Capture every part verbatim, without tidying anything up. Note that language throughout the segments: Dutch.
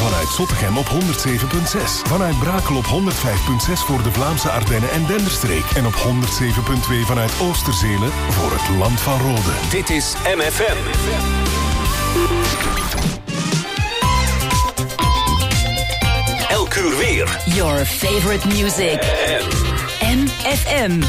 vanuit Zottegem op honderd zeven komma zes. Vanuit Brakel op honderd vijf komma zes voor de Vlaamse Ardennen en Denderstreek. En op honderd zeven komma twee vanuit Oosterzele voor het Land van Rode. Dit is M F M. Elk uur weer. Your favorite music. M F M.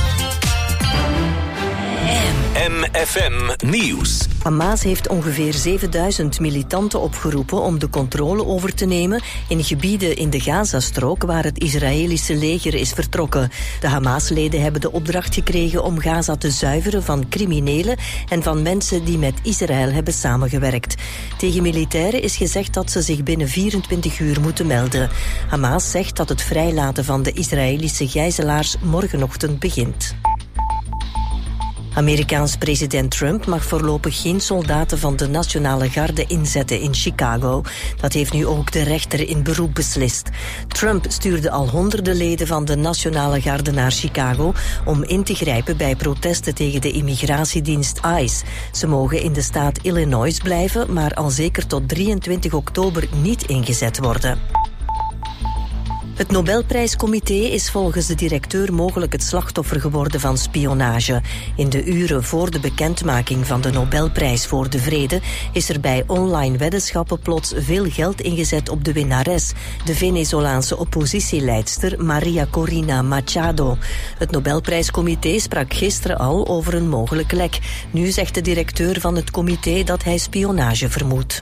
M F M Nieuws. Hamas heeft ongeveer zevenduizend militanten opgeroepen om de controle over te nemen in gebieden in de Gazastrook waar het Israëlische leger is vertrokken. De Hamas-leden hebben de opdracht gekregen om Gaza te zuiveren van criminelen en van mensen die met Israël hebben samengewerkt. Tegen militairen is gezegd dat ze zich binnen vierentwintig uur moeten melden. Hamas zegt dat het vrijlaten van de Israëlische gijzelaars morgenochtend begint. Amerikaans president Trump mag voorlopig geen soldaten van de Nationale Garde inzetten in Chicago. Dat heeft nu ook de rechter in beroep beslist. Trump stuurde al honderden leden van de Nationale Garde naar Chicago om in te grijpen bij protesten tegen de immigratiedienst ICE. Ze mogen in de staat Illinois blijven, maar al zeker tot drieëntwintig oktober niet ingezet worden. Het Nobelprijscomité is volgens de directeur mogelijk het slachtoffer geworden van spionage. In de uren voor de bekendmaking van de Nobelprijs voor de Vrede is er bij online weddenschappen plots veel geld ingezet op de winnares, de Venezolaanse oppositieleidster Maria Corina Machado. Het Nobelprijscomité sprak gisteren al over een mogelijk lek. Nu zegt de directeur van het comité dat hij spionage vermoedt.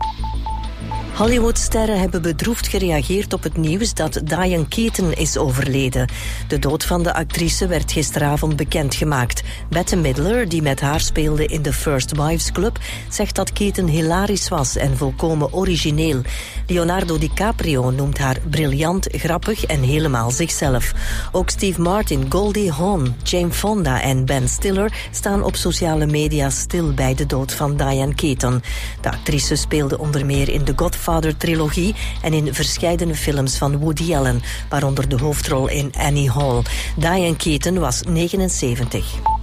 Hollywoodsterren hebben bedroefd gereageerd op het nieuws dat Diane Keaton is overleden. De dood van de actrice werd gisteravond bekendgemaakt. Bette Midler, die met haar speelde in The First Wives Club, zegt dat Keaton hilarisch was en volkomen origineel. Leonardo DiCaprio noemt haar briljant, grappig en helemaal zichzelf. Ook Steve Martin, Goldie Hawn, Jane Fonda en Ben Stiller staan op sociale media stil bij de dood van Diane Keaton. De actrice speelde onder meer in The Godfather-trilogie en in verscheidene films van Woody Allen, waaronder de hoofdrol in Annie Hall. Diane Keaton was negenenzeventig.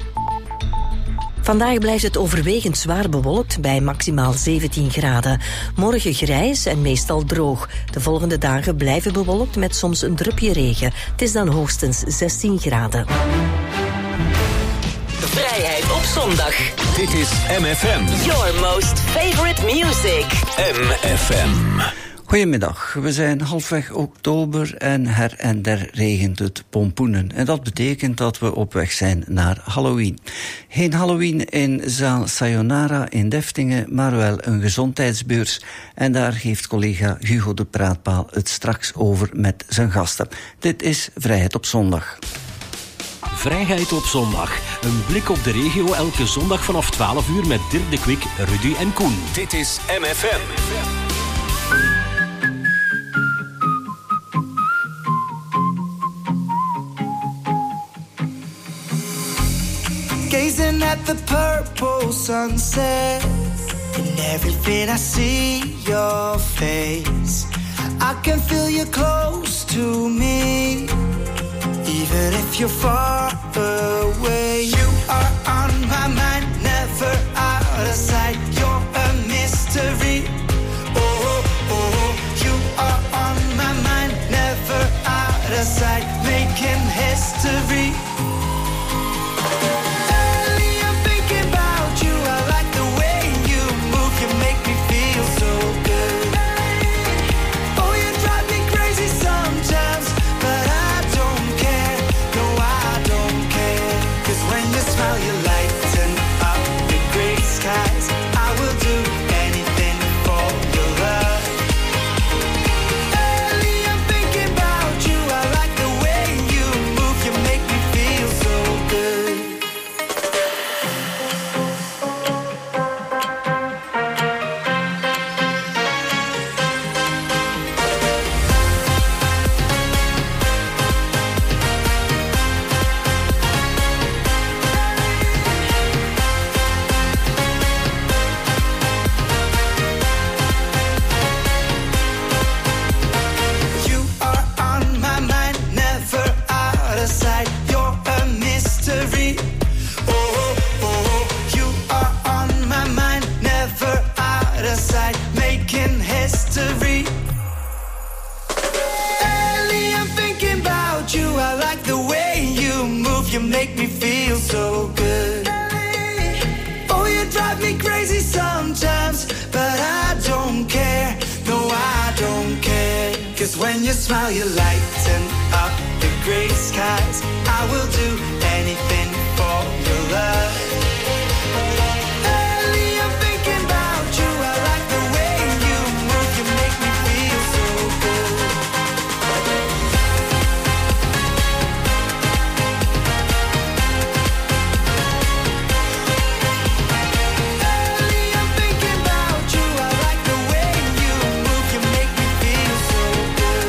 Vandaag blijft het overwegend zwaar bewolkt bij maximaal zeventien graden. Morgen grijs en meestal droog. De volgende dagen blijven bewolkt met soms een drupje regen. Het is dan hoogstens zestien graden. Vrijheid op zondag. Dit is M F M. Your most favorite music. M F M. Goedemiddag, we zijn halfweg oktober en her en der regent het pompoenen. En dat betekent dat we op weg zijn naar Halloween. Geen Halloween in zaal Sayonara in Deftingen, maar wel een gezondheidsbeurs. En daar geeft collega Hugo de Praatpaal het straks over met zijn gasten. Dit is Vrijheid op zondag. Vrijheid op zondag. Een blik op de regio elke zondag vanaf twaalf uur met Dirk de Kwik, Rudy en Koen. Dit is M F M. Gazing at the purple sunset, and everything I see your face. I can feel you close to me, even if you're far away. You are on my mind, never out of sight. You're a mystery. Oh, oh, you are on my mind, never out of sight. Making history. your smile, you lighten up the gray skies. I will do anything for your love. Early, I'm thinking about you. I like the way you move. You make me feel so good. Early, I'm thinking about you. I like the way you move. You make me feel so good.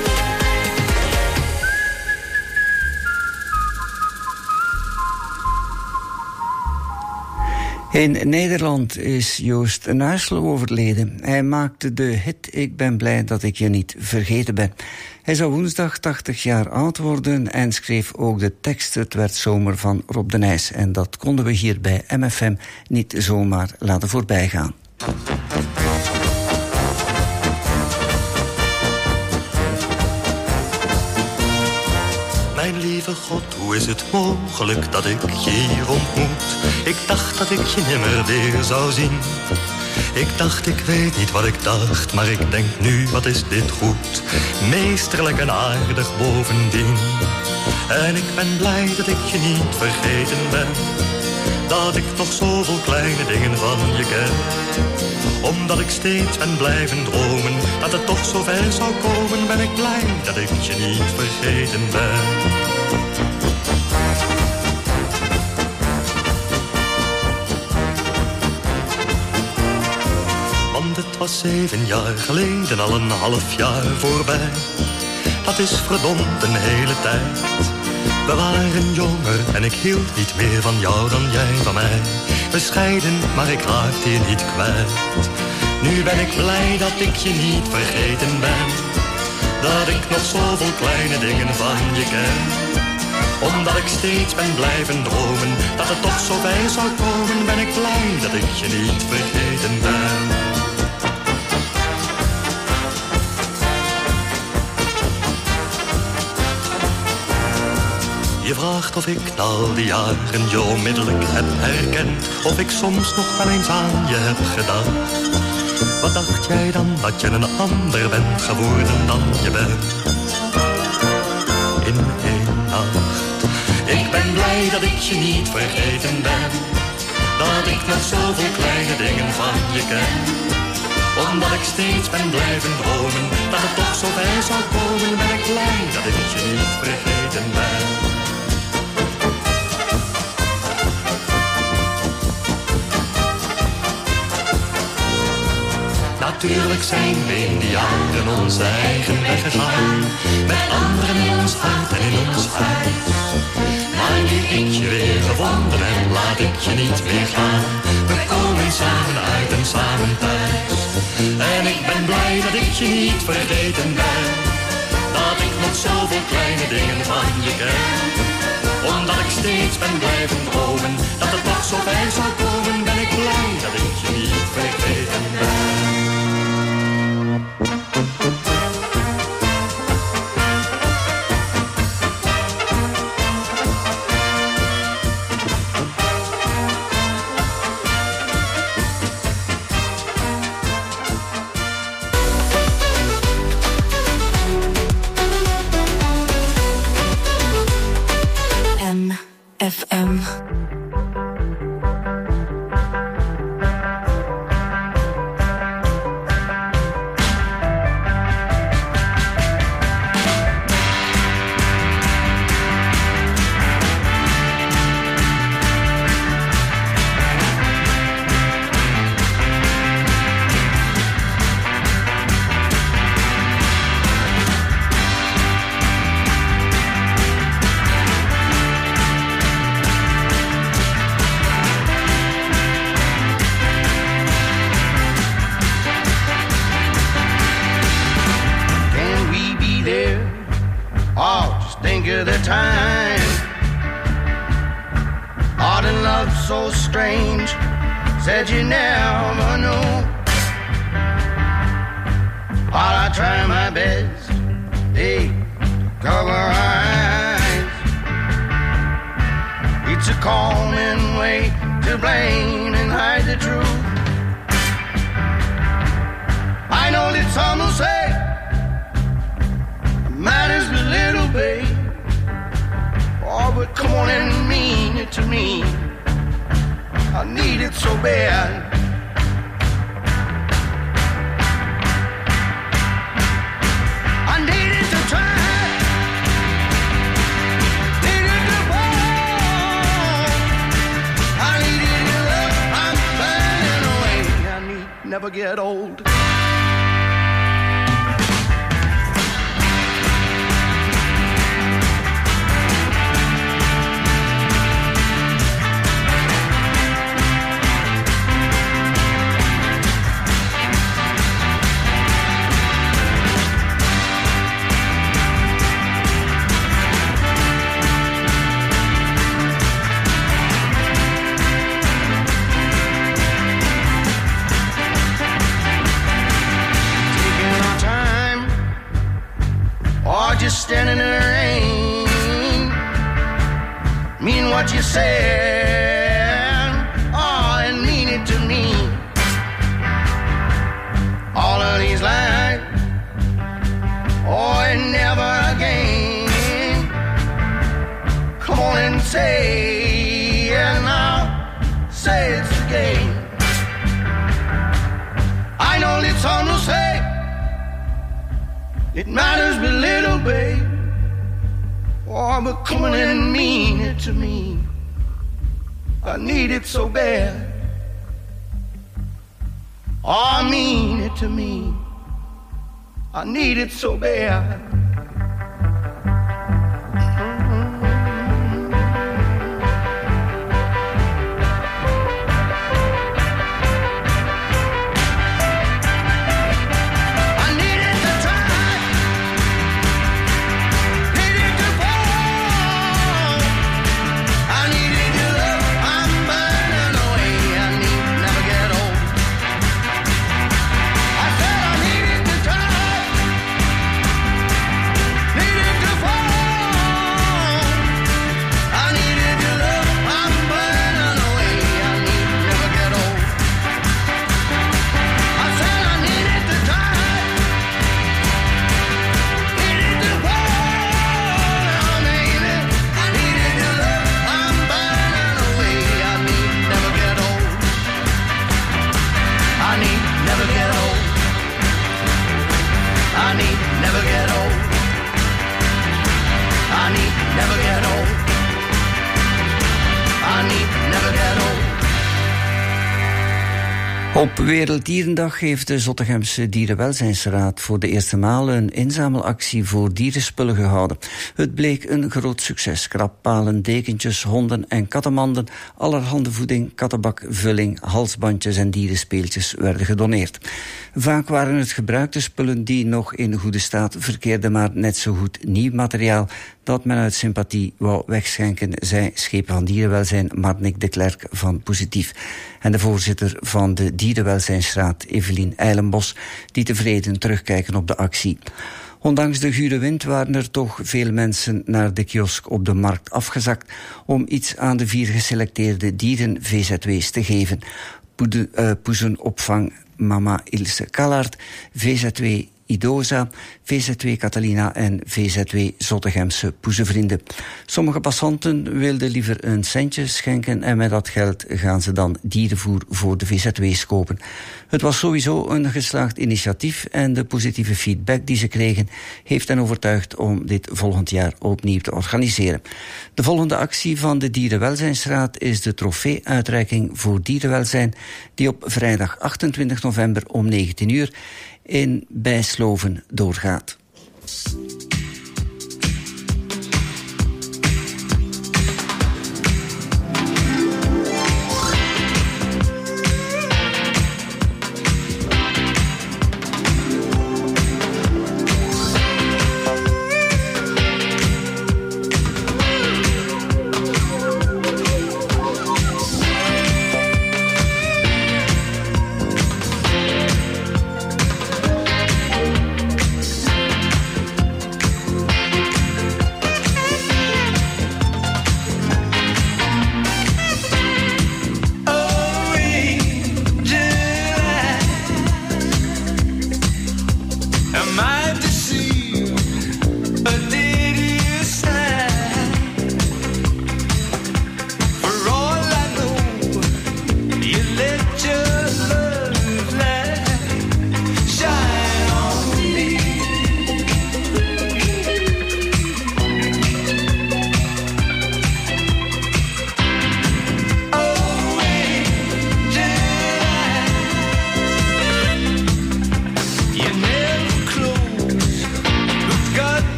In Nederland is Joost Nuisel overleden. Hij maakte de hit Ik ben blij dat ik je niet vergeten ben. Hij zou woensdag tachtig jaar oud worden en schreef ook de tekst Het werd zomer van Rob de Nijs. En dat konden we hier bij M F M niet zomaar laten voorbijgaan. Mijn lieve God, hoe is het mogelijk dat ik je hier ontmoet? Ik dacht dat ik je nimmer weer zou zien. Ik dacht, ik weet niet wat ik dacht, maar ik denk nu, wat is dit goed? Meesterlijk en aardig bovendien. En ik ben blij dat ik je niet vergeten ben. Dat ik nog zoveel kleine dingen van je ken. Omdat ik steeds ben blijven dromen dat het toch zo ver zou komen, ben ik blij dat ik je niet vergeten ben. Want het was zeven jaar geleden, al een half jaar voorbij. Dat is verdomd een hele tijd. We waren jonger en ik hield niet meer van jou dan jij van mij. We scheiden, maar ik raakte je niet kwijt. Nu ben ik blij dat ik je niet vergeten ben. Dat ik nog zoveel kleine dingen van je ken. Omdat ik steeds ben blijven dromen dat het toch zo ver zou komen, ben ik blij dat ik je niet vergeten ben. Je vraagt of ik na al die jaren je onmiddellijk heb herkend. Of ik soms nog wel eens aan je heb gedacht. Wat dacht jij dan dat je een ander bent geworden dan je bent? In één nacht. Ik ben blij dat ik je niet vergeten ben. Dat ik nog zoveel kleine dingen van je ken. Omdat ik steeds ben blijven dromen dat het toch zo ver zou komen, ben ik blij dat ik je niet vergeten ben. Natuurlijk zijn we in die jaren onze eigen weg gegaan. Met anderen in ons hart en in ons huis. Maar nu ik je weer gevonden heb, laat ik je niet meer gaan. We komen samen uit en samen thuis. En ik ben blij dat ik je niet vergeten ben. Dat ik nog zoveel kleine dingen van je ken. Omdat ik steeds ben blijven dromen dat het toch zo ver zou komen, ben ik blij dat ik je niet vergeten ben. F M. Said you never know. While I try my best, hey, cover eyes. It's a common way to blame and hide the truth. I know that some will say come on and mean it to me. I need it so bad. I needed to try, needed to fall. I needed your love, I'm burning away. I need never get old. Just standing in the rain, mean what you said, oh, and mean it to me. All of these lies, oh, and never again. Come on and say, and I'll say it's again. I know it's all to say. It matters but little, babe. Oh, but come on and mean it to me. I need it so bad. Oh, mean it to me. I need it so bad. Op Werelddierendag heeft de Zottegemse Dierenwelzijnsraad voor de eerste maal een inzamelactie voor dierenspullen gehouden. Het bleek een groot succes. Krabbalen, dekentjes, honden en kattenmanden, allerhande voeding, kattenbak, vulling, halsbandjes en dierenspeeltjes werden gedoneerd. Vaak waren het gebruikte spullen die nog in goede staat verkeerden, maar net zo goed nieuw materiaal dat men uit sympathie wou wegschenken, zei schepen van dierenwelzijn Marnik de Klerk van Positief. En de voorzitter van de Dierenwelzijnsraad, Evelien Eilenbos, die tevreden terugkijken op de actie. Ondanks de gure wind waren er toch veel mensen naar de kiosk op de markt afgezakt om iets aan de vier geselecteerde dieren-V Z W's te geven. Poede, uh, poezenopvang Mama Ilse Kallard, V Z W Idosa, V Z W Catalina en V Z W Zottegemse Poezenvrienden. Sommige passanten wilden liever een centje schenken en met dat geld gaan ze dan dierenvoer voor de V Z W's kopen. Het was sowieso een geslaagd initiatief en de positieve feedback die ze kregen heeft hen overtuigd om dit volgend jaar opnieuw te organiseren. De volgende actie van de Dierenwelzijnsraad is de trofee-uitreiking voor dierenwelzijn die op vrijdag achtentwintig november om negentien uur in Bijsloven doorgaat.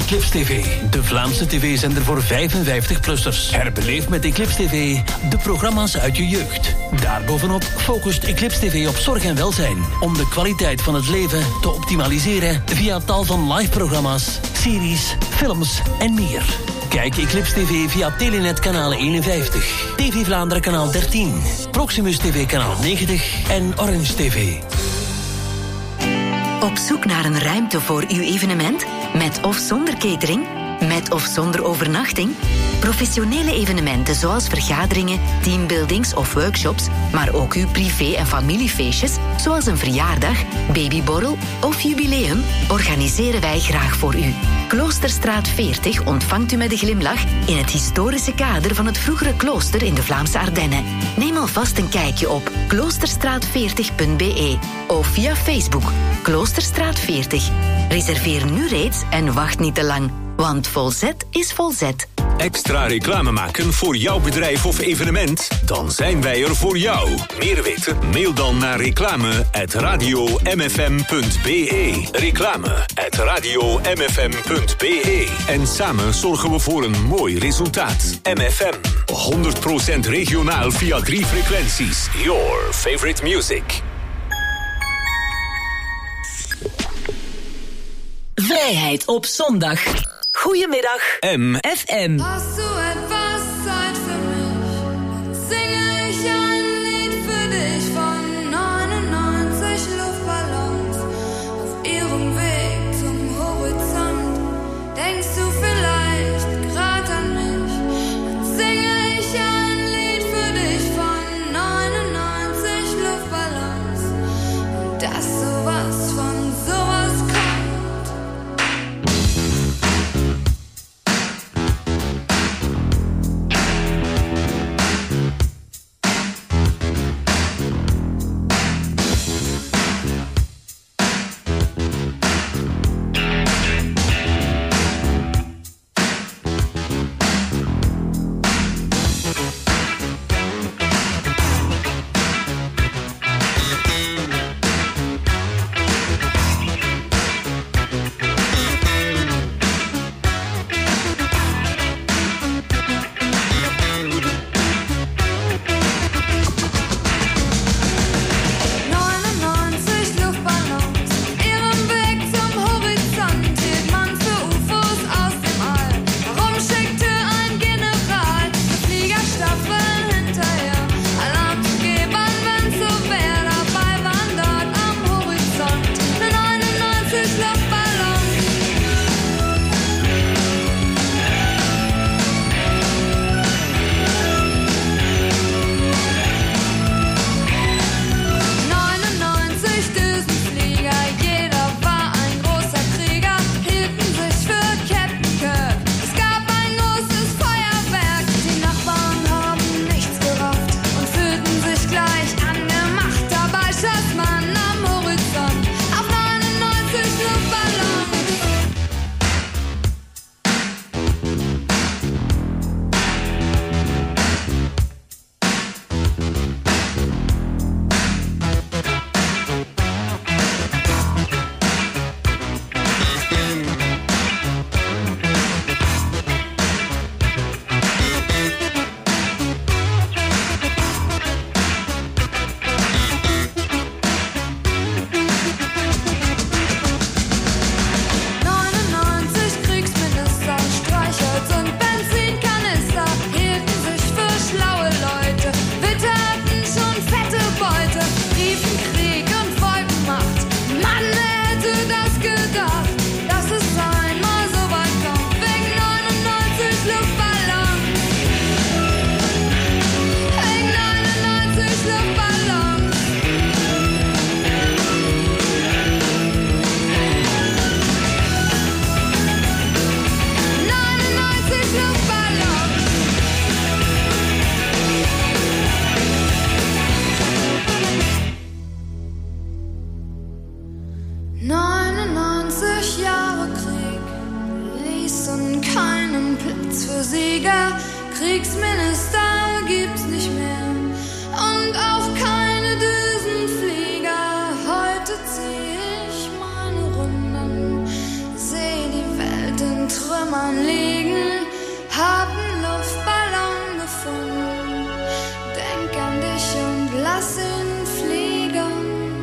Eclipse T V, de Vlaamse tv-zender voor vijfenvijftig-plussers. Herbeleef met Eclipse T V de programma's uit je jeugd. Daarbovenop focust Eclipse T V op zorg en welzijn, om de kwaliteit van het leven te optimaliseren via tal van live-programma's, series, films en meer. Kijk Eclipse T V via Telenet kanaal eenenvijftig, T V Vlaanderen kanaal dertien, Proximus T V kanaal negentig en Orange T V. Op zoek naar een ruimte voor uw evenement? Met of zonder catering? Met of zonder overnachting? Professionele evenementen zoals vergaderingen, teambuildings of workshops, maar ook uw privé- en familiefeestjes, zoals een verjaardag, babyborrel of jubileum, organiseren wij graag voor u. Kloosterstraat veertig ontvangt u met een glimlach in het historische kader van het vroegere klooster in de Vlaamse Ardennen. Neem alvast een kijkje op kloosterstraat veertig punt b e of via Facebook Kloosterstraat veertig. Reserveer nu reeds en wacht niet te lang, want Volzet is Volzet. Extra reclame maken voor jouw bedrijf of evenement? Dan zijn wij er voor jou. Meer weten? Mail dan naar reclame at radio m f m punt b e. Reclame at radio m f m punt b e. En samen zorgen we voor een mooi resultaat. M F M, honderd procent regionaal via drie frequenties. Your favorite music. Vrijheid op zondag. Goedemiddag. M. F M. Hast du etwas Zeit für mich? Singe ich ein Lied für dich von neunundneunzig Luftballons auf ihrem Weg zum Horizont. Denkst du vielleicht grad an mich? Dann singe ich ein Lied für dich von neunundneunzig Luftballons und dass sowas von sowas kommt. neunundneunzig Jahre Krieg ließen keinen Platz für Sieger. Kriegsminister gibt's nicht mehr und auch keine Düsenflieger. Heute zieh ich meine Runden, seh die Welt in Tränen.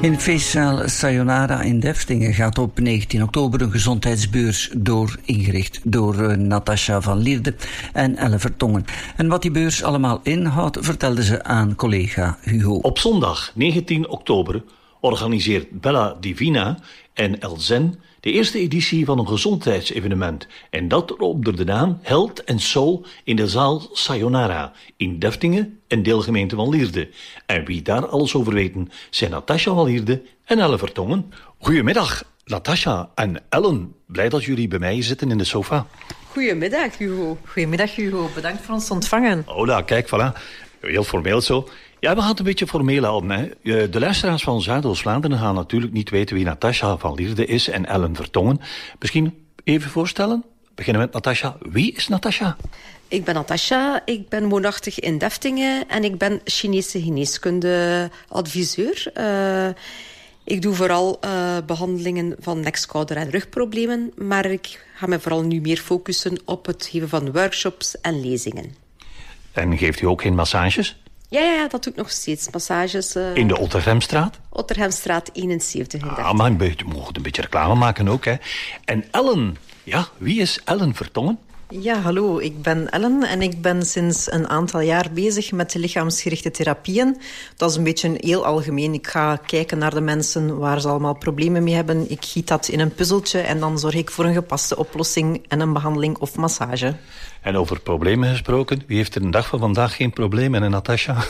In feestzaal Sayonara in Deftingen gaat op negentien oktober een gezondheidsbeurs door, ingericht door uh, Natasja van Lierde en Elle Vertongen. En wat die beurs allemaal inhoudt, vertelde ze aan collega Hugo. Op zondag negentien oktober organiseert Bella Divina en Elzen de eerste editie van een gezondheidsevenement. En dat onder de naam Health and Soul in de zaal Sayonara in Deftingen en deelgemeente van Lierde. En wie daar alles over weten zijn Natasja van Lierde en Elle Vertongen. Goedemiddag, Natasja en Ellen. Blij dat jullie bij mij zitten in de sofa. Goedemiddag, Hugo. Goedemiddag, Hugo. Bedankt voor ons te ontvangen. Hola, kijk, voilà. Heel formeel zo. Ja, we gaan het een beetje formeel houden. Hè. De luisteraars van Zuidoost-Vlaanderen gaan natuurlijk niet weten wie Natasja van Lierde is en Ellen Vertongen. Misschien even voorstellen? Beginnen met Natasja. Wie is Natasja? Ik ben Natasja, ik ben woonachtig in Deftingen en ik ben Chinese geneeskunde-adviseur. Uh, ik doe vooral uh, behandelingen van nek, schouder en rugproblemen, maar ik ga me vooral nu meer focussen op het geven van workshops en lezingen. En geeft u ook geen massages? Ja, ja, ja, dat doe ik nog steeds. Massages. Uh... In de Otterhemstraat? Otterhemstraat eenenzeventig. In ah, maar je moet een beetje reclame maken ook, hè. En Ellen, ja, wie is Ellen Vertongen? Ja, hallo, ik ben Ellen en ik ben sinds een aantal jaar bezig met de lichaamsgerichte therapieën. Dat is een beetje heel algemeen. Ik ga kijken naar de mensen waar ze allemaal problemen mee hebben. Ik giet dat in een puzzeltje en dan zorg ik voor een gepaste oplossing en een behandeling of massage. En over problemen gesproken, wie heeft er een dag van vandaag geen problemen, hè, Natasja?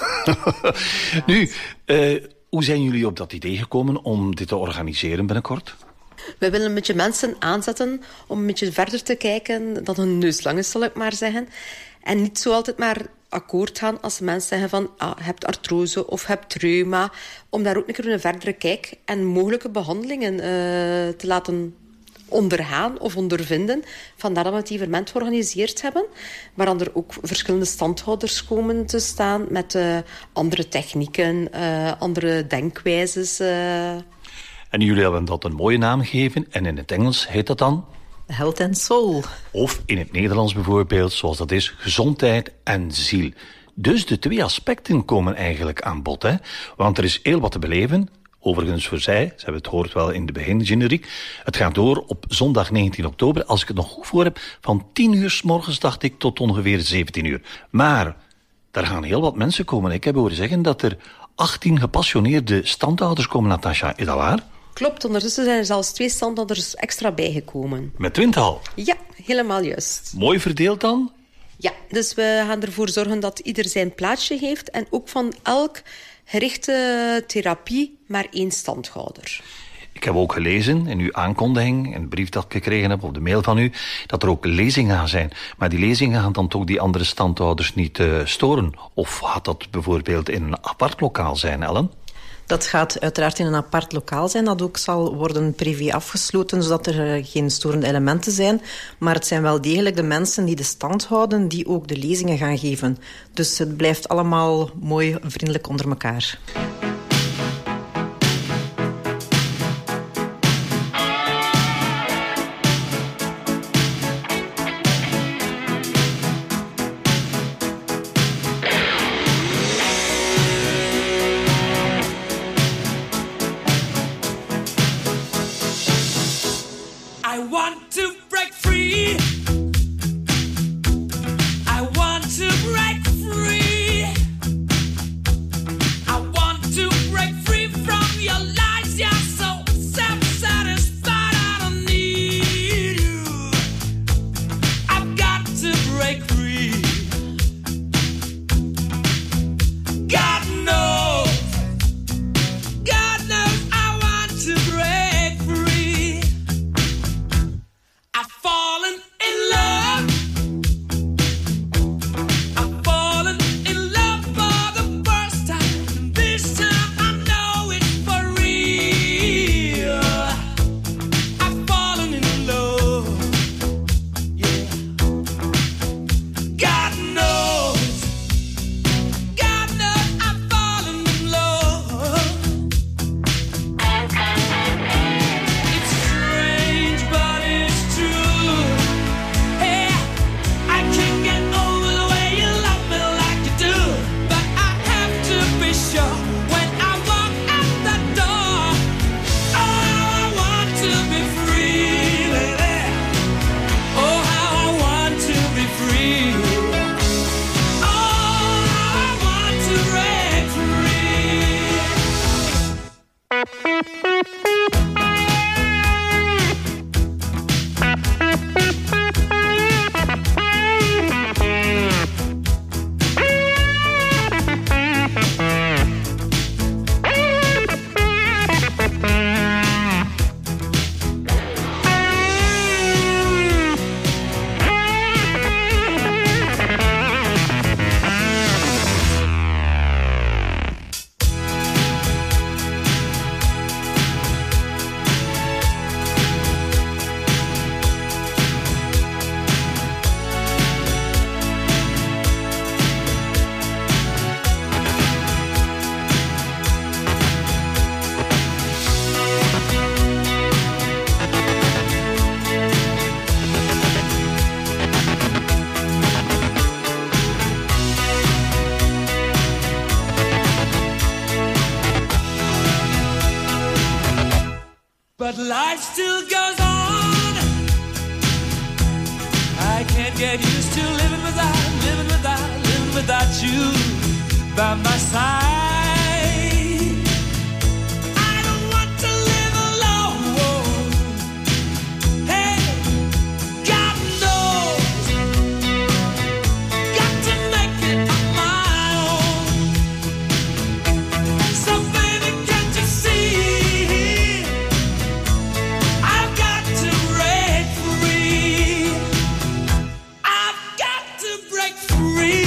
Nu, uh, hoe zijn jullie op dat idee gekomen om dit te organiseren binnenkort? We willen een beetje mensen aanzetten om een beetje verder te kijken dan hun neus lang is, zal ik maar zeggen. En niet zo altijd maar akkoord gaan als mensen zeggen van ah, je hebt artrose of je hebt reuma. Om daar ook een keer een verdere kijk en mogelijke behandelingen uh, te laten ondergaan of ondervinden. Vandaar dat we het evenement georganiseerd hebben. Waar er ook verschillende standhouders komen te staan met uh, andere technieken, uh, andere denkwijzes. Uh. En jullie hebben dat een mooie naam gegeven. En in het Engels heet dat dan? Health and Soul. Of in het Nederlands bijvoorbeeld, zoals dat is, gezondheid en ziel. Dus de twee aspecten komen eigenlijk aan bod, hè? Want er is heel wat te beleven. Overigens voor zij, ze hebben het gehoord wel in de begingeneriek. Het gaat door op zondag negentien oktober, als ik het nog goed voor heb, van tien uur 's morgens, dacht ik, tot ongeveer zeventien uur. Maar daar gaan heel wat mensen komen. Ik heb horen zeggen dat er achttien gepassioneerde standhouders komen, Natasja. Is dat waar? Klopt, ondertussen zijn er zelfs twee standhouders extra bijgekomen. Met twintig? Ja, helemaal juist. Mooi verdeeld dan? Ja, dus we gaan ervoor zorgen dat ieder zijn plaatsje heeft en ook van elk gerichte therapie maar één standhouder. Ik heb ook gelezen in uw aankondiging, in de brief dat ik gekregen heb, op de mail van u, dat er ook lezingen gaan zijn. Maar die lezingen gaan dan toch die andere standhouders niet uh, storen? Of gaat dat bijvoorbeeld in een apart lokaal zijn, Ellen? Dat gaat uiteraard in een apart lokaal zijn, dat ook zal worden privé afgesloten, zodat er uh, geen storende elementen zijn. Maar het zijn wel degelijk de mensen die de stand houden, die ook de lezingen gaan geven. Dus het blijft allemaal mooi vriendelijk onder elkaar. I want still goes on. I can't get used to living without, living without, living without you by my side. I don't want to live alone. Hey, God knows, got to make it on my own. So baby, can't you see, I've got to break free. I've got to break free.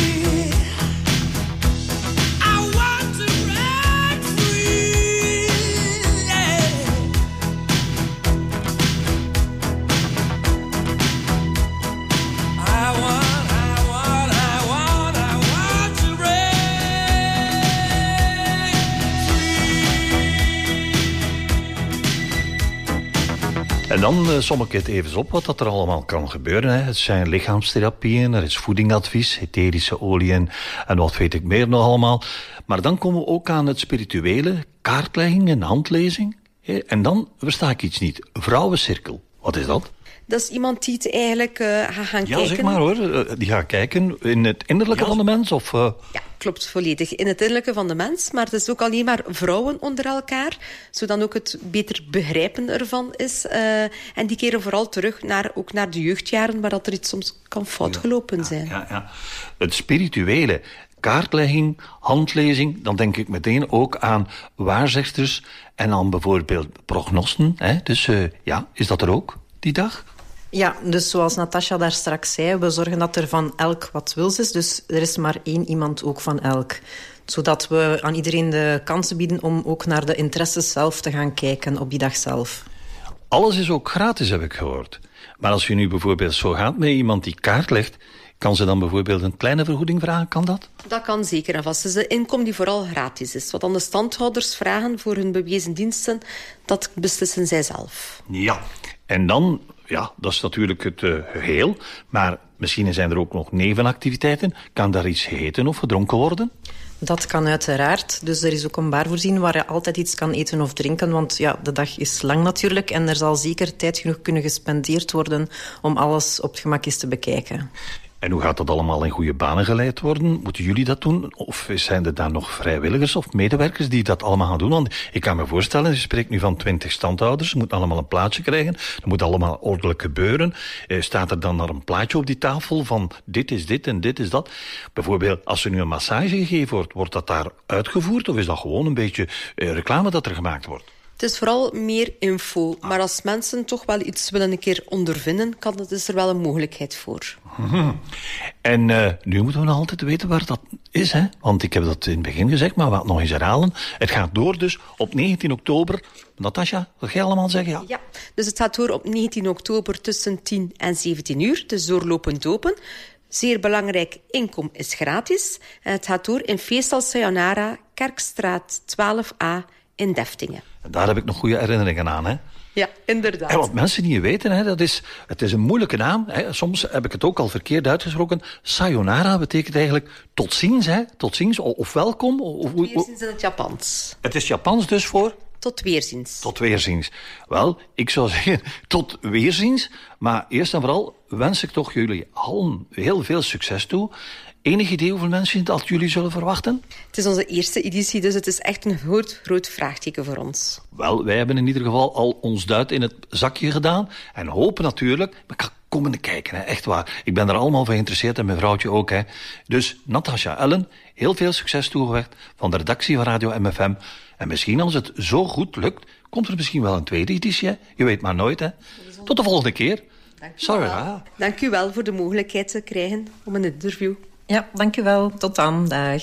En dan uh, som ik het even op wat dat er allemaal kan gebeuren. Hè. Het zijn lichaamstherapieën, er is voedingadvies, etherische oliën en wat weet ik meer nog allemaal. Maar dan komen we ook aan het spirituele, kaartlegging en handlezing. Hè. En dan versta ik iets niet. Vrouwencirkel, wat is dat? Dat is iemand die het eigenlijk uh, gaat gaan ja, kijken. Ja, zeg maar hoor. Die gaat kijken in het innerlijke ja. van de mens? Of, uh... Ja, klopt volledig. In het innerlijke van de mens. Maar het is ook alleen maar vrouwen onder elkaar. Zodat ook het beter begrijpen ervan is. Uh, en die keren vooral terug naar, ook naar de jeugdjaren, waar dat er iets soms kan fout gelopen zijn. Ja, ja, ja. Het spirituele, kaartlegging, handlezing, dan denk ik meteen ook aan waarzegsters en aan bijvoorbeeld prognosten. Hè? Dus uh, ja, is dat er ook, die dag? Ja, dus zoals Natasja daar straks zei, we zorgen dat er van elk wat wils is. Dus er is maar één iemand ook van elk. Zodat we aan iedereen de kans bieden om ook naar de interesses zelf te gaan kijken op die dag zelf. Alles is ook gratis, heb ik gehoord. Maar als je nu bijvoorbeeld zo gaat met iemand die kaart legt, kan ze dan bijvoorbeeld een kleine vergoeding vragen? Kan dat? Dat kan zeker en vast. Het is een inkom die vooral gratis is. Wat dan de standhouders vragen voor hun bewezen diensten, dat beslissen zij zelf. Ja, en dan... Ja, dat is natuurlijk het uh, geheel. Maar misschien zijn er ook nog nevenactiviteiten. Kan daar iets gegeten of gedronken worden? Dat kan uiteraard. Dus er is ook een bar voorzien waar je altijd iets kan eten of drinken. Want ja, de dag is lang natuurlijk. En er zal zeker tijd genoeg kunnen gespendeerd worden om alles op het gemak eens te bekijken. En hoe gaat dat allemaal in goede banen geleid worden? Moeten jullie dat doen? Of zijn er daar nog vrijwilligers of medewerkers die dat allemaal gaan doen? Want ik kan me voorstellen, je spreekt nu van twintig standhouders. Ze moeten allemaal een plaatje krijgen. Dat moet allemaal ordelijk gebeuren. Eh, staat er dan naar een plaatje op die tafel van dit is dit en dit is dat? Bijvoorbeeld, als er nu een massage gegeven wordt, wordt dat daar uitgevoerd? Of is dat gewoon een beetje eh, reclame dat er gemaakt wordt? Het is vooral meer info. Maar als mensen toch wel iets willen een keer ondervinden, kan, is er wel een mogelijkheid voor. Mm-hmm. En uh, nu moeten we nog altijd weten waar dat is, hè? Want ik heb dat in het begin gezegd, maar we gaan het nog eens herhalen. Het gaat door dus op negentien oktober. Natasja, wat ga je allemaal zeggen? Ja. ja, dus het gaat door op negentien oktober tussen tien en zeventien uur. Dus doorlopend open. Zeer belangrijk, inkom is gratis. En het gaat door in Feestal Sayonara, Kerkstraat twaalf A in Deftingen. En daar heb ik nog goede herinneringen aan, hè? Ja, inderdaad. En wat mensen niet weten, hè, dat is, het is een moeilijke naam. Hè. Soms heb ik het ook al verkeerd uitgesproken. Sayonara betekent eigenlijk tot ziens, hè? Tot ziens, of, of welkom. Of, tot weerziens in het Japans. Het is Japans dus voor? Tot weerziens. Tot weerziens. Wel, ik zou zeggen tot weerziens. Maar eerst en vooral wens ik toch jullie allen heel veel succes toe. Enig idee hoeveel mensen dat jullie zullen verwachten? Het is onze eerste editie, dus het is echt een groot, groot vraagteken voor ons. Wel, wij hebben in ieder geval al ons duit in het zakje gedaan. En hopen natuurlijk... Maar ik ga komen kijken, hè. Echt waar. Ik ben er allemaal van geïnteresseerd en mijn vrouwtje ook. Hè. Dus Natasja, Ellen, heel veel succes toegewerkt van de redactie van Radio M F M. En misschien als het zo goed lukt, komt er misschien wel een tweede editie. Hè. Je weet maar nooit, hè. Tot de volgende keer. Dank u Sorry, wel. Dank u wel voor de mogelijkheid te krijgen om een interview. Ja, dank u wel. Tot dan. Dag.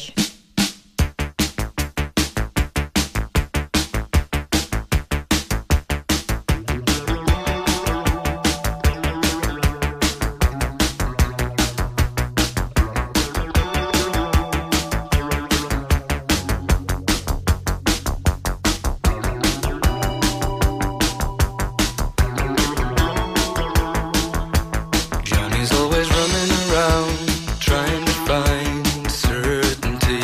Johnny's always running around trying to find certainty.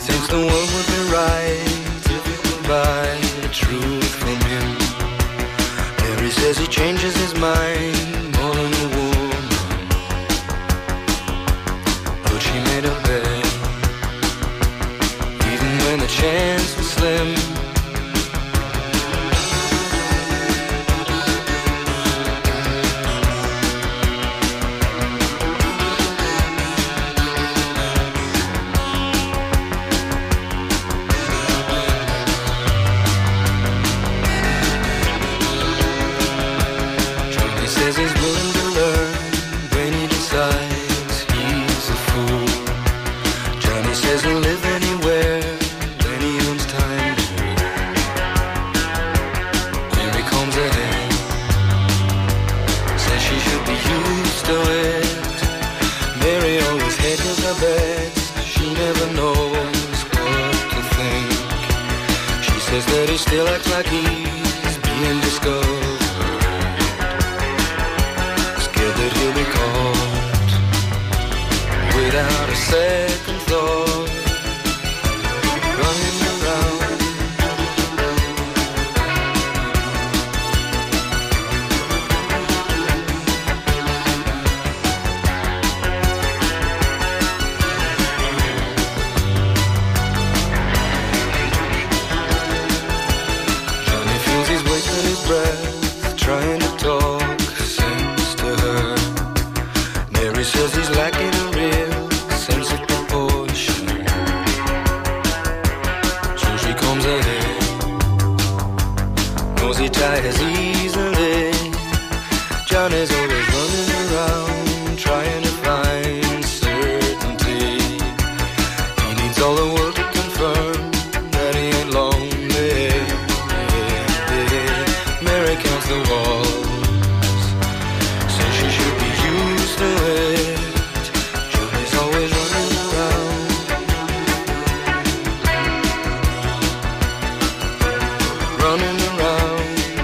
thinks the world would be right if it could buy the truth from him. Mary says he changes his mind more than a woman, but she made a bet, even when the chance was slim. Still acts like he's being discovered, scared that he'll be caught without a second thought, running around. Breath, trying to talk sense to her. Mary says he's lacking a real sense of proportion, so she comes ahead, knows he tires easily. John is always running around trying to find certainty. He needs all the world to confirm that he ain't lonely. Counts the walls, says she should be used to it. Johnny's always running around, running around.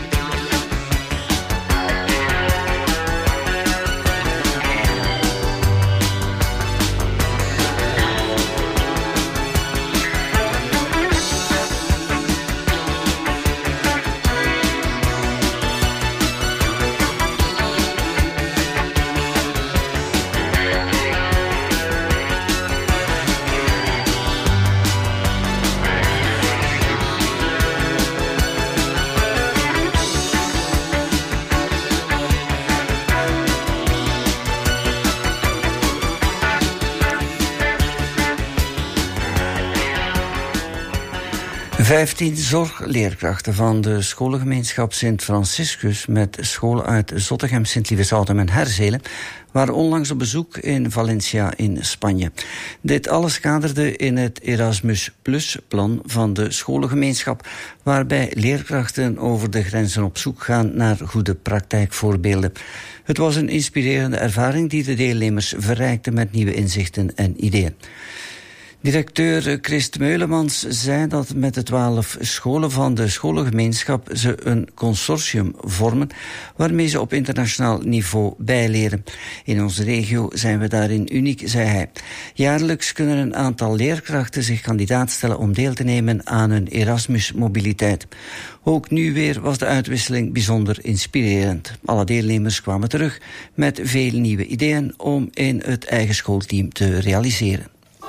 Vijftien zorgleerkrachten van de scholengemeenschap Sint Franciscus met scholen uit Zottegem, Sint-Lieveshouten en Herzelen waren onlangs op bezoek in Valencia in Spanje. Dit alles kaderde in het Erasmus Plus-plan van de scholengemeenschap, waarbij leerkrachten over de grenzen op zoek gaan naar goede praktijkvoorbeelden. Het was een inspirerende ervaring die de deelnemers verrijkte met nieuwe inzichten en ideeën. Directeur Christ Meulemans zei dat met de twaalf scholen van de scholengemeenschap ze een consortium vormen waarmee ze op internationaal niveau bijleren. In onze regio zijn we daarin uniek, zei hij. Jaarlijks kunnen een aantal leerkrachten zich kandidaat stellen om deel te nemen aan een Erasmus-mobiliteit. Ook nu weer was de uitwisseling bijzonder inspirerend. Alle deelnemers kwamen terug met veel nieuwe ideeën om in het eigen schoolteam te realiseren.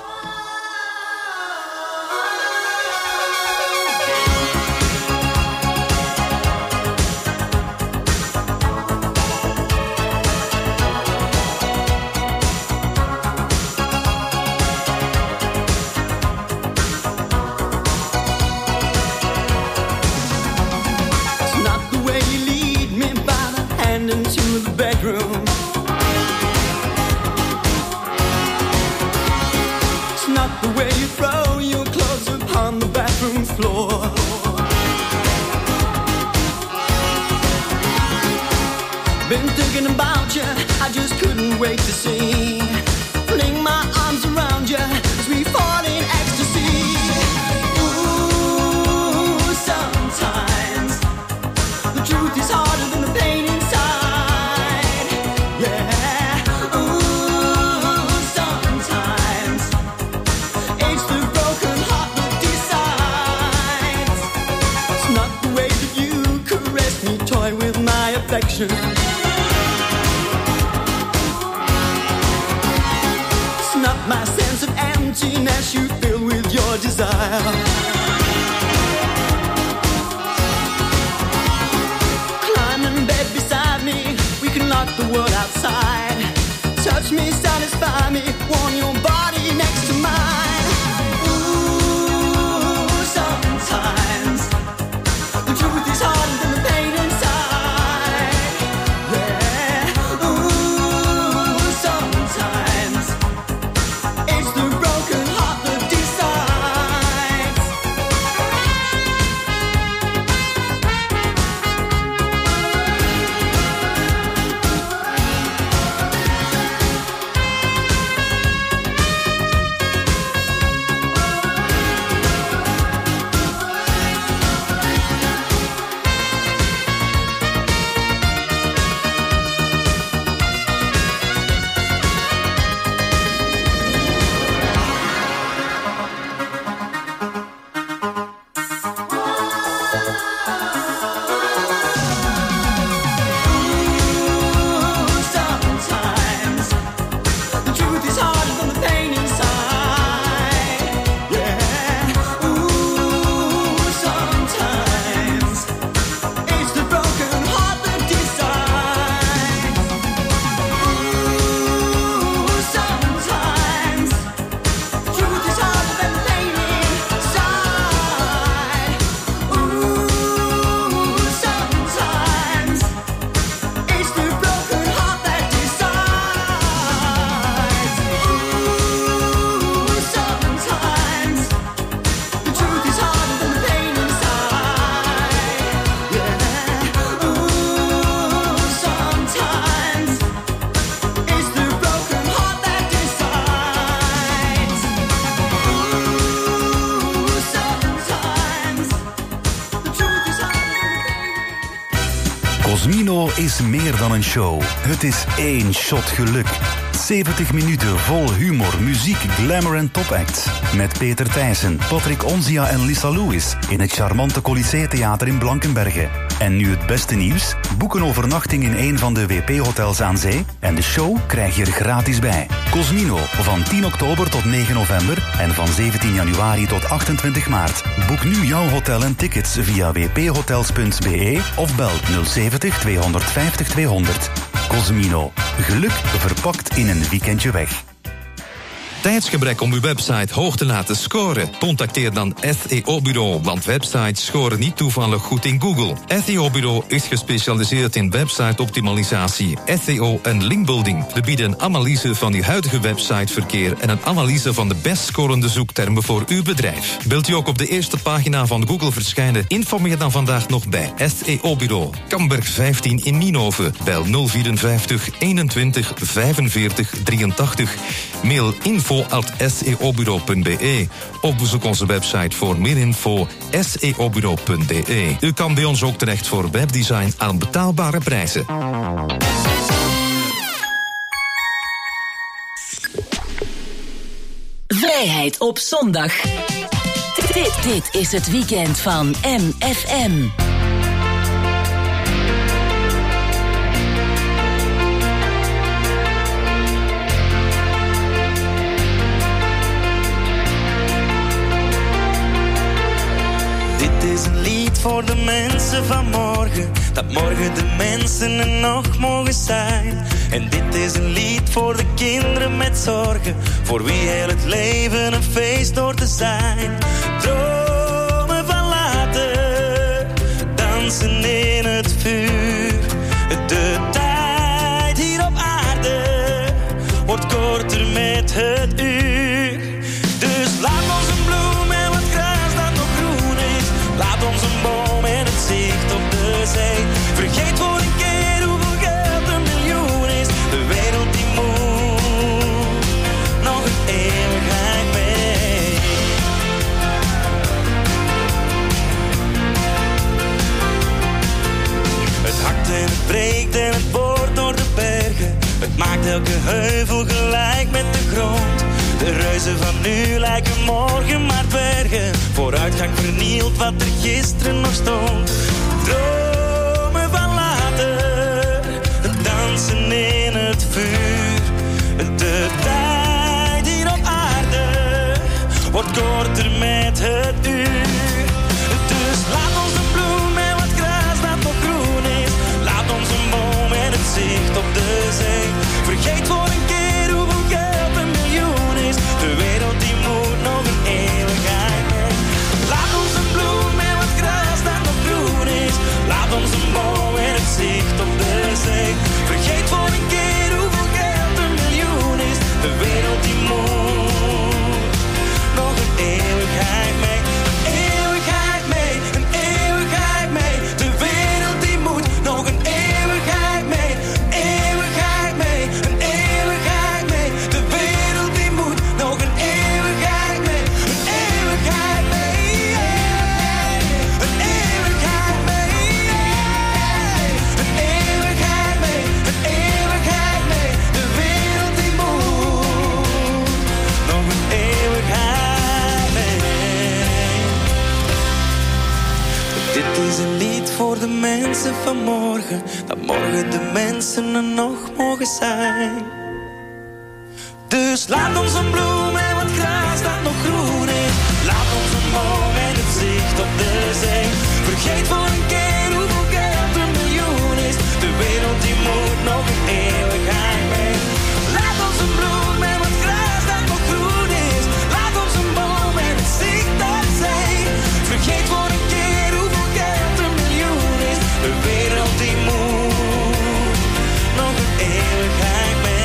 Been thinking about you, I just couldn't wait to see. Fling my arms around you as we fall in ecstasy. Ooh, sometimes the truth is harder than the pain inside. Yeah. Ooh, sometimes it's the broken heart. passion. Snap my sense of emptiness you fill with your desire. Climb in bed beside me, we can lock the world outside. Touch me, satisfy me, warm your body next to mine. Ooh, sometimes the truth is harder than the pain inside. Yeah, ooh, sometimes it's the broken heart that decides. Cosmino is meer dan een show. Het is één shot geluk. zeventig minuten vol humor, muziek, glamour en topacts. Met Peter Thijssen, Patrick Onzia en Lisa Lewis in het charmante Colisée Theater in Blankenberge. En nu het beste nieuws? Boek een overnachting in een van de W P-hotels aan zee en de show krijg je er gratis bij. Cosmino, van tien oktober tot negen november en van zeventien januari tot achtentwintig maart. Boek nu jouw hotel en tickets via w p hotels punt b e of bel nul zeventig tweehonderdvijftig tweehonderd. Cosmino, geluk verpakt in een weekendje weg. Tijdsgebrek om uw website hoog te laten scoren? Contacteer dan S E O-bureau, want websites scoren niet toevallig goed in Google. S E O-bureau is gespecialiseerd in website-optimalisatie, S E O en linkbuilding. We bieden een analyse van uw huidige websiteverkeer en een analyse van de best scorende zoektermen voor uw bedrijf. Wilt u ook op de eerste pagina van Google verschijnen? Informeer dan vandaag nog bij S E O-bureau. Kamberg vijftien in Nienhoven. Bel nul vierenvijftig eenentwintig vijfenveertig drieëntachtig. Mail info at s e o bureau punt b e of bezoek onze website voor meer info s e o bureau punt b e. U kan bij ons ook terecht voor webdesign aan betaalbare prijzen. Vrijheid op zondag. Dit, dit is het weekend van M F M. Dit is een lied voor de mensen van morgen, dat morgen de mensen er nog mogen zijn. En dit is een lied voor de kinderen met zorgen, voor wie heel het leven een feest hoort te zijn. Dromen van later, dansen in het vuur. De tijd hier op aarde wordt korter met het uur. Dus laat ons een bloem en wat gras dat nog groen is. Laat ons een boom en het zicht op de zee. Vergeet voor een keer hoeveel geld een miljoen is. De wereld die moet nog een eeuwigheid mee. Het hakt en het breekt en het boort door de bergen. Het maakt elke heuvel gelijk met de grond. De reuzen van nu lijken morgen maar bergen. Vooruitgang vernielt wat er gisteren nog stond. Dromen van later, is een lied voor de mensen van morgen, dat morgen de mensen er nog mogen zijn. Dus laat ons een bloem en wat gras dat nog groen is. Laat ons een boom en het zicht op de zee. Vergeet voor een keer hoeveel geld een miljoen is. De wereld die moet nog een eeuwigheid mee. Laat ons een bloem en wat gras dat nog groen is. Laat ons een boom en het zicht op zee. Vergeet voor een keer hoeveel geld een miljoen is. De wereld die moet nog een eeuwigheid mee.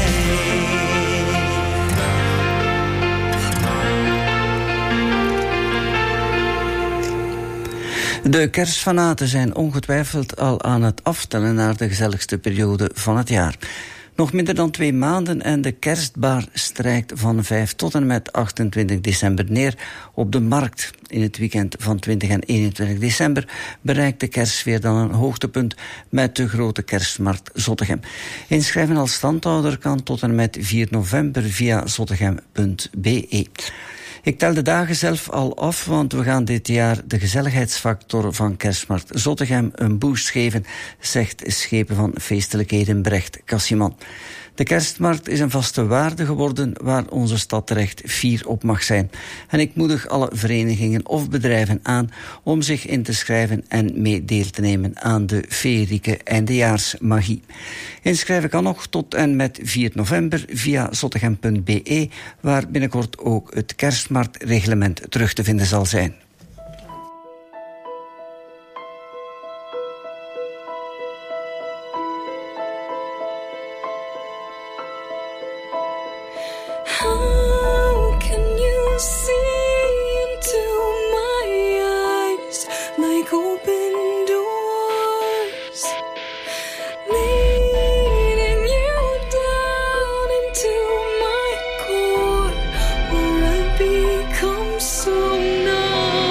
De kerstfanaten zijn ongetwijfeld al aan het aftellen naar de gezelligste periode van het jaar. Nog minder dan twee maanden en de kerstbar strijkt van vijf tot en met achtentwintig december neer op de markt. In het weekend van twintig en eenentwintig december bereikt de kerstsfeer dan een hoogtepunt met de grote kerstmarkt Zottegem. Inschrijven als standhouder kan tot en met vier november via zottegem punt b e. Ik tel de dagen zelf al af, want we gaan dit jaar de gezelligheidsfactor van Kerstmarkt Zottegem een boost geven, zegt schepen van feestelijkheden Brecht Cassiman. De kerstmarkt is een vaste waarde geworden waar onze stad terecht fier op mag zijn. En ik moedig alle verenigingen of bedrijven aan om zich in te schrijven en mee deel te nemen aan de feerieke eindejaarsmagie. Inschrijven kan nog tot en met vier november via zottegem punt b e, waar binnenkort ook het kerstmarktreglement terug te vinden zal zijn. How can you see into my eyes like open doors, leading you down into my core, where I become so numb?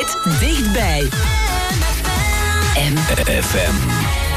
Altijd dichtbij. M F M.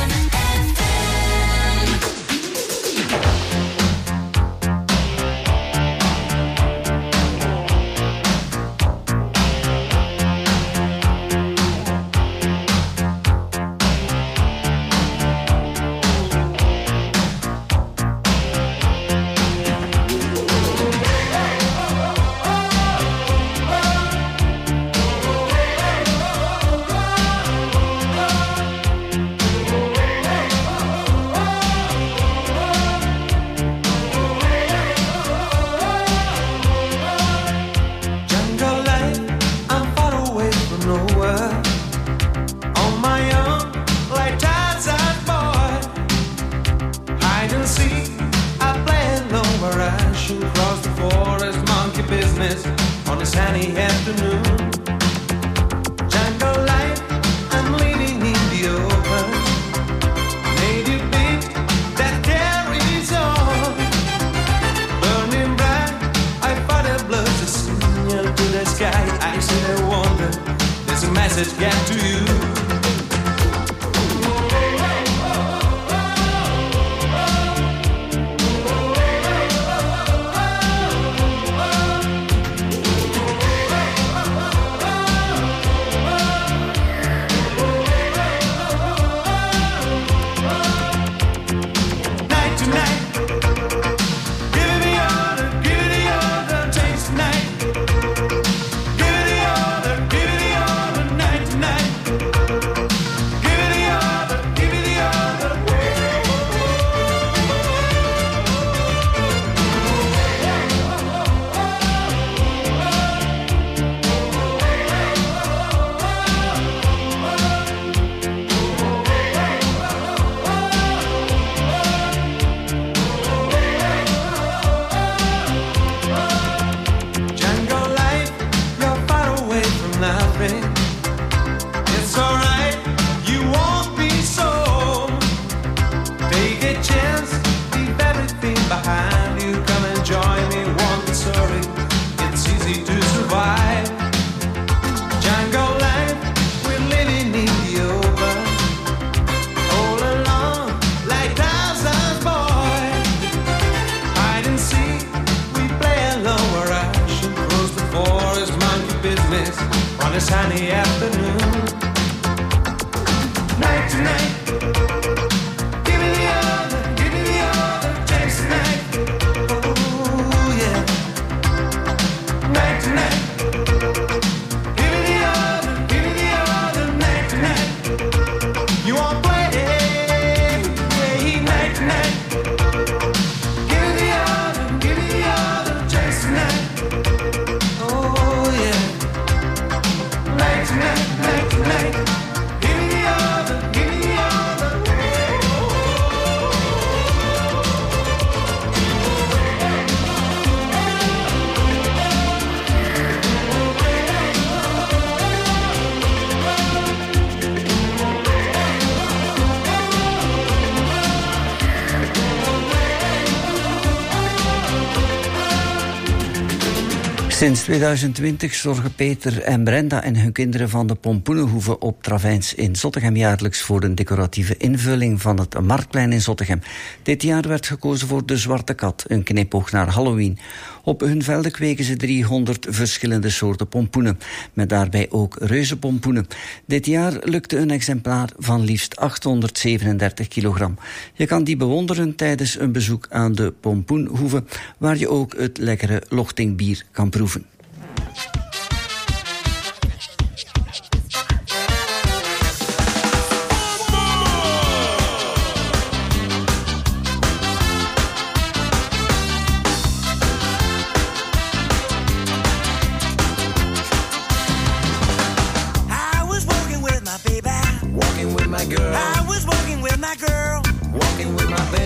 Sinds tweeduizend twintig zorgen Peter en Brenda en hun kinderen van de Pompoenenhoeve op Travijns in Zottegem jaarlijks voor een decoratieve invulling van het Marktplein in Zottegem. Dit jaar werd gekozen voor de Zwarte Kat, een knipoog naar Halloween. Op hun velden kweken ze driehonderd verschillende soorten pompoenen, met daarbij ook reuzenpompoenen. Dit jaar lukte een exemplaar van liefst achthonderdzevenendertig kilogram. Je kan die bewonderen tijdens een bezoek aan de Pompoenhoeve, waar je ook het lekkere lochtingbier kan proeven.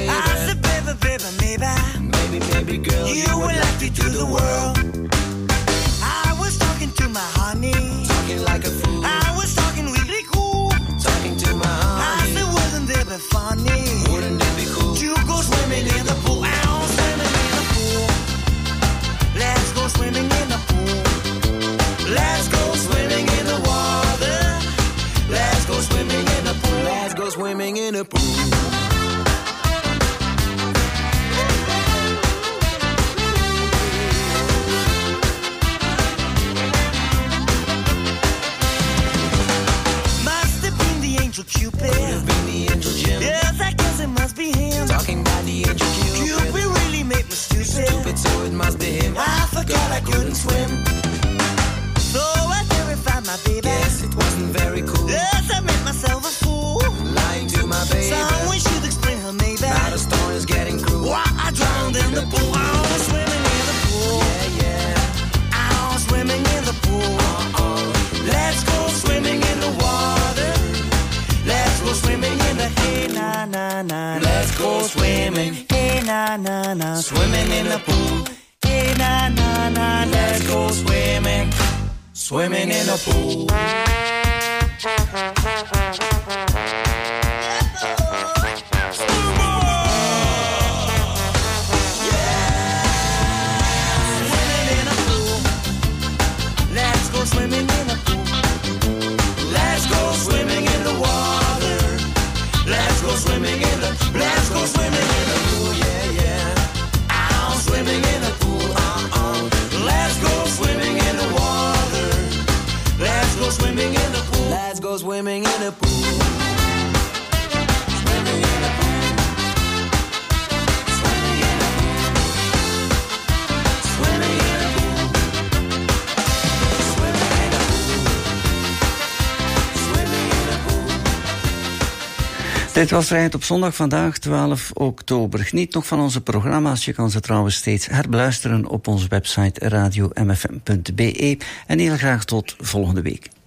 Baby, girl, you were lucky to the world. was stupid. Stupid, so it must be him. I forgot I couldn't swim. So I terrified my baby. Yes, it wasn't very cool. Yes, I made myself a fool. Lying to my baby. Someone should explain her maybe. Now the story is getting cruel. Why I drowned in the pool. I was swimming in the pool. Yeah, yeah. I was swimming in the pool. Uh-oh. Let's go swimming in the water. Let's go swimming in the hey na na na. Let's go swimming. Hey na na na. Swimming in the pool. Hey na na na. Let's go swimming. Swimming in the pool. Swimming in the pool. Let's go swimming in the water. Let's go swimming in the. Let's go swimming in the pool. Yeah, yeah. I'm swimming in the pool. Uh uh. Let's go swimming in the water. Let's go swimming in the pool. Let's go swimming in the pool. Swimming in the pool. Swimming in the pool. Swimming in the pool. Dit was Vrijheid op zondag, vandaag twaalf oktober. Geniet nog van onze programma's. Je kan ze trouwens steeds herbeluisteren op onze website radio m f m punt b e. En heel graag tot volgende week.